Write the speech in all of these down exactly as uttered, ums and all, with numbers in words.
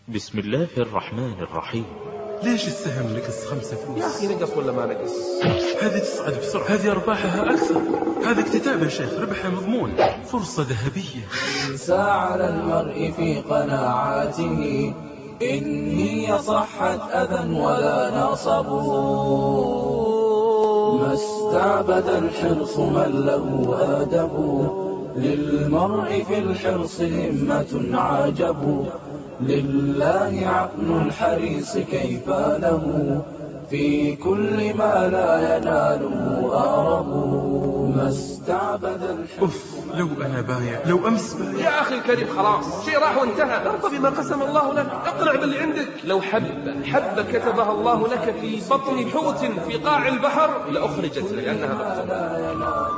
بسم الله الرحمن الرحيم. ليش السهم نقص خمسة فلوس؟ يا أخي نقص ولا ما نقص؟ هذه تصعد بسرعة، هذه أرباحها أكثر، هذا اكتتاب يا شيخ، ربحها مضمون، فرصة ذهبية. انسى على المرء في قناعاته إن هي صحت أذى ولا نصب، ما استعبد الحرص من له أدب، للمرء في الحرص همة عجب، لله عقل الحريص كيف له في كل ما لا يناله أرب، ما استعبد الحرص. أوف، لو أنا بايع، لو أمس بايع. يا أخي الكريم خلاص، شيء راح وانتهى، ارضى بما قسم الله لك، اقنع باللي عندك. لو حبة حبة كتبها الله لك في بطن حوت في قاع البحر لأخرجت لأنها مكتوبة.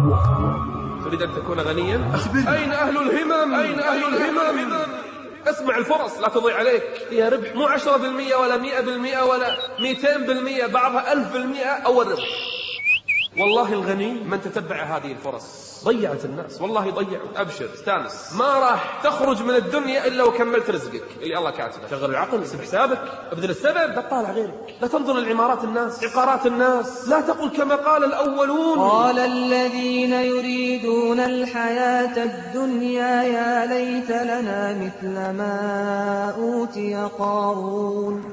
تريد أن تكون غنيا؟ أخبرني. أين أهل الهمم؟ أين أهل الهمم؟ اسمع الفرص لا تضيع عليك، فيها ربح مو عشرة بالمئة ولا مئة بالمئة ولا مئتين بالمئة، بعضها ألف بالمئة أول ربح. والله الغني من تتبع هذه الفرص. ضيعت الناس، والله ضيعوا. أبشر استانس، ما راح تخرج من الدنيا إلا وكملت رزقك اللي الله كاتبه. شغل العقل، سب حسابك، ابذل السبب، لا تطالع غيرك، لا تنظر لعمارات الناس، عقارات الناس، لا تقل كما قال الأولون. قال الذين يريدون الحياة الدنيا يا ليت لنا مثل ما أوتي قارون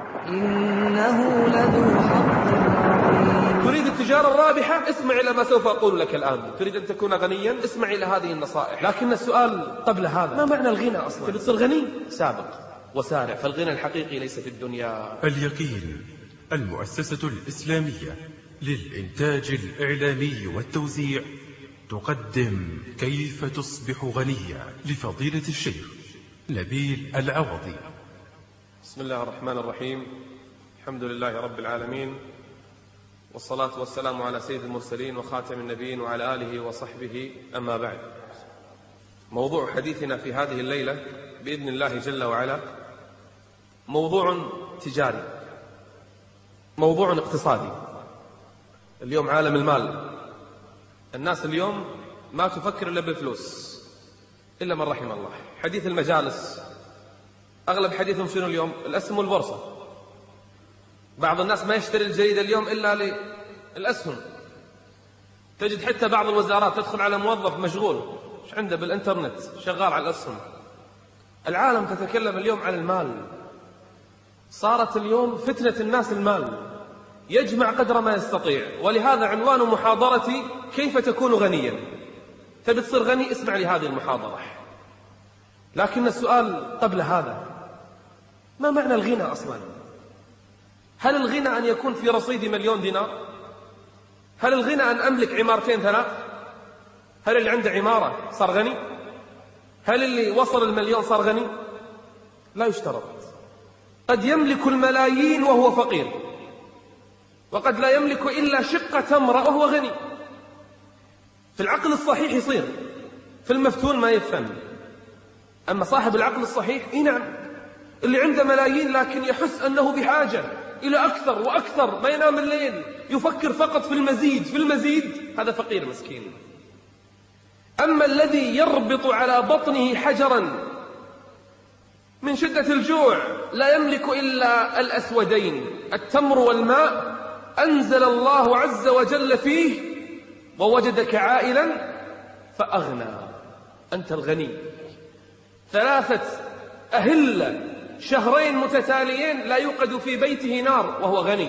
إنه لذو حظ عظيم. تريد التجارة الرابحة؟ اسمع إلى ما سوف أقول لك الآن. تريد أن تكون غنيا؟ اسمع إلى هذه النصائح. لكن السؤال قبل هذا، ما معنى الغنى أصلا؟ تبي تصير غني؟ سابق وسارع، فالغنى الحقيقي ليس في الدنيا. اليقين، المؤسسة الإسلامية للإنتاج الإعلامي والتوزيع تقدم كيف تصبح غنيا لفضيلة الشيخ نبيل العوضي. بسم الله الرحمن الرحيم. الحمد لله رب العالمين، والصلاة والسلام على سيد المرسلين وخاتم النبيين وعلى آله وصحبه، أما بعد. موضوع حديثنا في هذه الليلة بإذن الله جل وعلا موضوع تجاري، موضوع اقتصادي. اليوم عالم المال، الناس اليوم ما تفكر إلا بالفلوس إلا من رحم الله. حديث المجالس أغلب حديثهم شنو اليوم؟ الأسهم والبورصة. بعض الناس ما يشتري الجريدة اليوم إلا للأسهم. تجد حتى بعض الوزارات تدخل على موظف مشغول ايش عنده بالإنترنت شغال على الأسهم. العالم تتكلم اليوم عن المال، صارت اليوم فتنة الناس المال، يجمع قدر ما يستطيع. ولهذا عنوان محاضرتي كيف تكون غنيا. تبي تصير غني؟ اسمع لهذه المحاضرة. لكن السؤال قبل هذا، ما معنى الغنى أصلا؟ هل الغنى أن يكون في رصيدي مليون دينار؟ هل الغنى أن أملك عمارتين ثلاث؟ هل اللي عنده عمارة صار غني؟ هل اللي وصل المليون صار غني؟ لا يشترط. قد يملك الملايين وهو فقير، وقد لا يملك إلا شقة تمرة وهو غني. في العقل الصحيح يصير، في المفتون ما يفهم. أما صاحب العقل الصحيح، إيه نعم، اللي عنده ملايين لكن يحس أنه بحاجة إلى أكثر وأكثر، ما ينام الليل، يفكر فقط في المزيد في المزيد، هذا فقير مسكين. أما الذي يربط على بطنه حجرا من شدة الجوع، لا يملك إلا الأسودين التمر والماء، أنزل الله عز وجل فيه ووجدك عائلا فأغنى، أنت الغني. ثلاثة أهلة شهرين متتاليين لا يوقد في بيته نار وهو غني،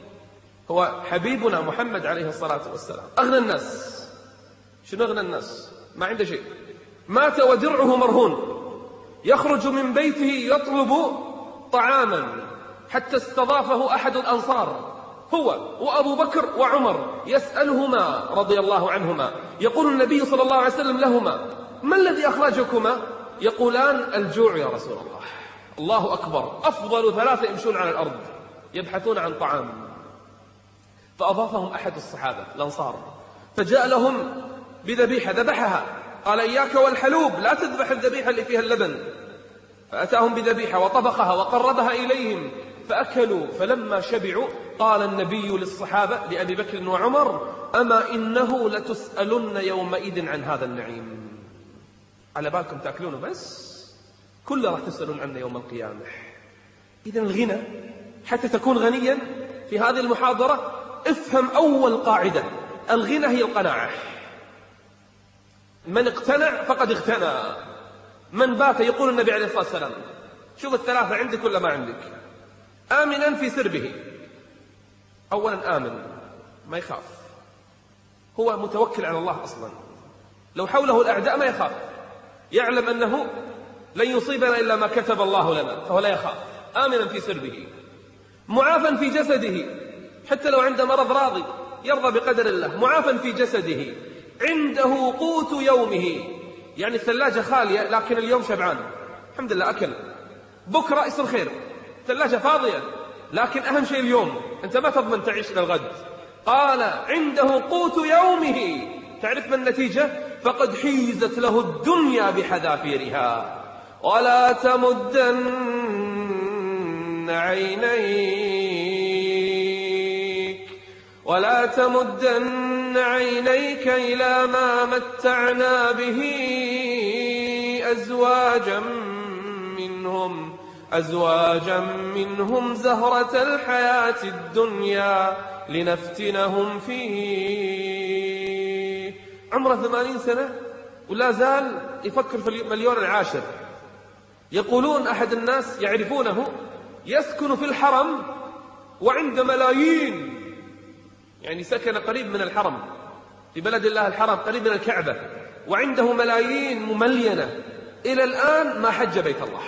هو حبيبنا محمد عليه الصلاة والسلام. أغنى الناس. شنو أغنى الناس؟ ما عنده شيء، مات ودرعه مرهون، يخرج من بيته يطلب طعاما حتى استضافه أحد الأنصار، هو وأبو بكر وعمر، يسألهما رضي الله عنهما، يقول النبي صلى الله عليه وسلم لهما: ما الذي أخرجكما؟ يقولان: الجوع يا رسول الله. الله أكبر، أفضل ثلاثة يمشون على الأرض يبحثون عن طعام. فأضافهم أحد الصحابة الأنصار، فجاء لهم بذبيحة ذبحها، قال: إياك والحلوب، لا تذبح الذبيحة اللي فيها اللبن. فأتاهم بذبيحة وطبخها وقربها إليهم فأكلوا. فلما شبعوا قال النبي للصحابة لأبي بكر وعمر: أما إنه لتسألن يومئذ عن هذا النعيم. على بالكم تأكلونه بس؟ كله راح تسألون عنه يوم القيامة. إذن الغنى حتى تكون غنيا في هذه المحاضرة افهم أول قاعدة: الغنى هي القناعة. من اقتنع فقد اغتنى. من بات، يقول النبي عليه الصلاة والسلام، شوف الثلاثة عندك ولا ما عندك، آمنا في سربه. أولا آمن، ما يخاف، هو متوكل على الله أصلا، لو حوله الأعداء ما يخاف، يعلم أنه لن يصيبنا إلا ما كتب الله لنا، فهو لا يخاف، آمنا في سربه. معافا في جسده، حتى لو عنده مرض راضي يرضى بقدر الله، معافا في جسده. عنده قوت يومه، يعني الثلاجة خالية لكن اليوم شبعان، الحمد لله أكل. بكرة يصير خير، الثلاجة فاضية لكن أهم شيء اليوم، أنت ما تضمن تعيش للغد. قال عنده قوت يومه. تعرف ما النتيجة؟ فقد حيزت له الدنيا بحذافيرها. ولا تمدن عينيك ولا تمدن عينيك إلى ما متعنا به أزواجا منهم أزواجا منهم زهرة الحياة الدنيا لنفتنهم فيه. عمره ثمانين سنة ولا زال يفكر في المليون العاشر. يقولون أحد الناس يعرفونه يسكن في الحرم وعند ملايين، يعني سكن قريب من الحرم في بلد الله الحرم قريب من الكعبة، وعنده ملايين مملينة، إلى الآن ما حج بيت الله.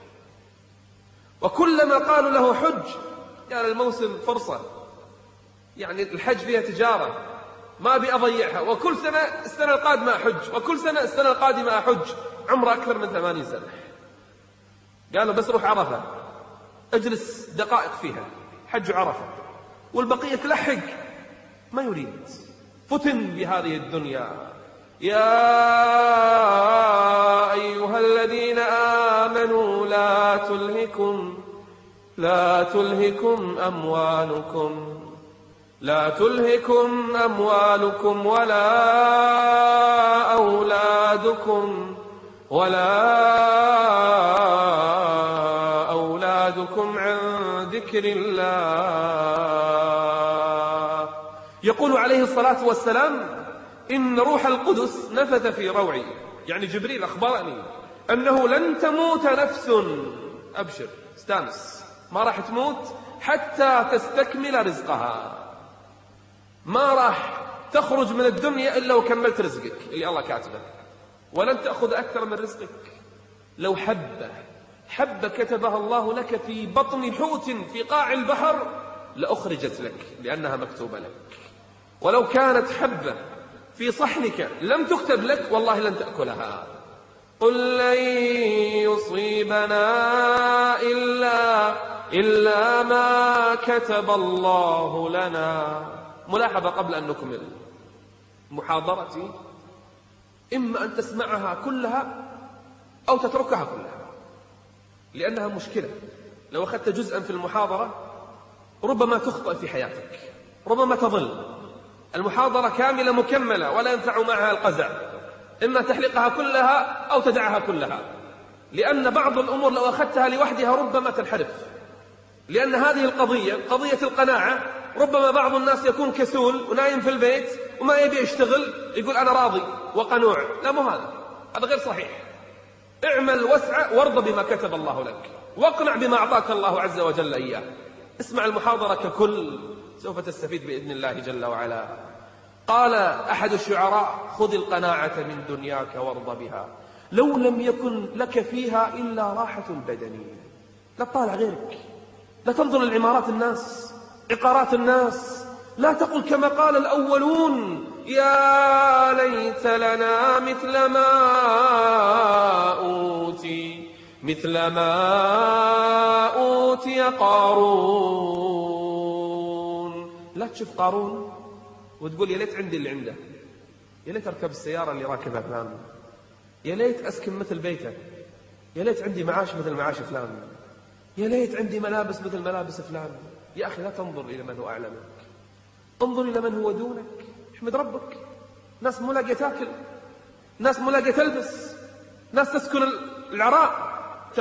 وكلما قالوا له حج قال الموسم فرصة، يعني الحج فيها تجارة ما أبي أضيعها، وكل سنة السنة القادمة أحج، وكل سنة السنة القادمة أحج. عمره أكثر من ثمانين سنة. قالوا بس روح عرفة اجلس دقائق فيها، حج عرفة، والبقية تلحق، ما يريد، فتن بهذه الدنيا. يا أيها الذين آمنوا لا تلهكم لا تلهكم أموالكم لا تلهكم أموالكم ولا أولادكم ولا أولادكم عن ذكر الله. يقول عليه الصلاة والسلام: إن روح القدس نفث في روعي، يعني جبريل أخبرني أنه لن تموت نفس، أبشر استانس، ما راح تموت حتى تستكمل رزقها. ما راح تخرج من الدنيا إلا وكملت رزقك اللي الله كاتبه، ولن تأخذ أكثر من رزقك. لو حبة حبة كتبها الله لك في بطن حوت في قاع البحر لأخرجت لك لأنها مكتوبة لك. ولو كانت حبة في صحنك لم تكتب لك والله لن تأكلها. قل لن يصيبنا إلا, إلا ما كتب الله لنا. ملاحظة قبل أن نكمل محاضرتي: إما أن تسمعها كلها أو تتركها كلها، لأنها مشكلة. لو أخذت جزءا في المحاضرة ربما تخطئ في حياتك، ربما تضل. المحاضرة كاملة مكملة ولا ينفع معها القزع، إما تحلقها كلها أو تدعها كلها، لأن بعض الأمور لو أخذتها لوحدها ربما تنحرف. لأن هذه القضية قضية القناعة، ربما بعض الناس يكون كسول ونايم في البيت وما يبي يشتغل، يقول أنا راضي وقنوع. لا، مو هذا، هذا غير صحيح. اعمل واسعى وارضى بما كتب الله لك، واقنع بما أعطاك الله عز وجل إياه. اسمع المحاضرة ككل، سوف تستفيد بإذن الله جل وعلا. قال أحد الشعراء: خذ القناعة من دنياك وارضى بها، لو لم يكن لك فيها إلا راحة البدن. لا تطالع غيرك، لا تنظر لعمارات الناس، عقارات الناس، لا تقل كما قال الأولون: يا ليت لنا مثل ما أوتي مثل ما أوتي قارون. لا تشوف قارون وتقول يا ليت عندي اللي عنده، يا ليت أركب السيارة اللي راكبها فلان، يا ليت أسكن مثل بيته، يا ليت عندي معاش مثل معاش فلان، يا ليت عندي ملابس مثل ملابس فلان. يا أخي لا تنظر إلى من هو أعلى منك، انظر إلى من هو دونك. احمد ربك. ناس مو لاقية تاكل، ناس مو لاقية تلبس، ناس تسكن العراء،